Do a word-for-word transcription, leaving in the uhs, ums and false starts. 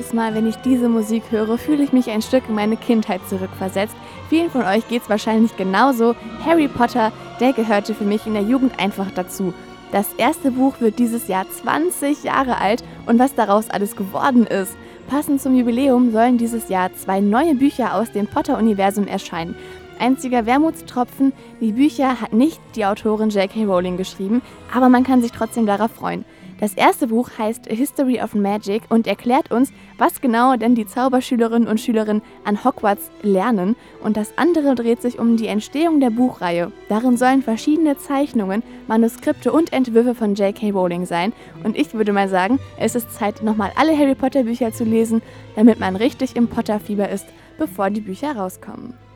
Jedes Mal, wenn ich diese Musik höre, fühle ich mich ein Stück in meine Kindheit zurückversetzt. Vielen von euch geht's wahrscheinlich genauso. Harry Potter, der gehörte für mich in der Jugend einfach dazu. Das erste Buch wird dieses Jahr zwanzig Jahre alt und was daraus alles geworden ist. Passend zum Jubiläum sollen dieses Jahr zwei neue Bücher aus dem Potter-Universum erscheinen. Einziger Wermutstropfen, die Bücher hat nicht die Autorin J K Rowling geschrieben, aber man kann sich trotzdem darauf freuen. Das erste Buch heißt A History of Magic und erklärt uns, was genau denn die Zauberschülerinnen und Schülerinnen an Hogwarts lernen. Und das andere dreht sich um die Entstehung der Buchreihe. Darin sollen verschiedene Zeichnungen, Manuskripte und Entwürfe von J K Rowling sein. Und ich würde mal sagen, es ist Zeit, nochmal alle Harry Potter Bücher zu lesen, damit man richtig im Potter-Fieber ist, bevor die Bücher rauskommen.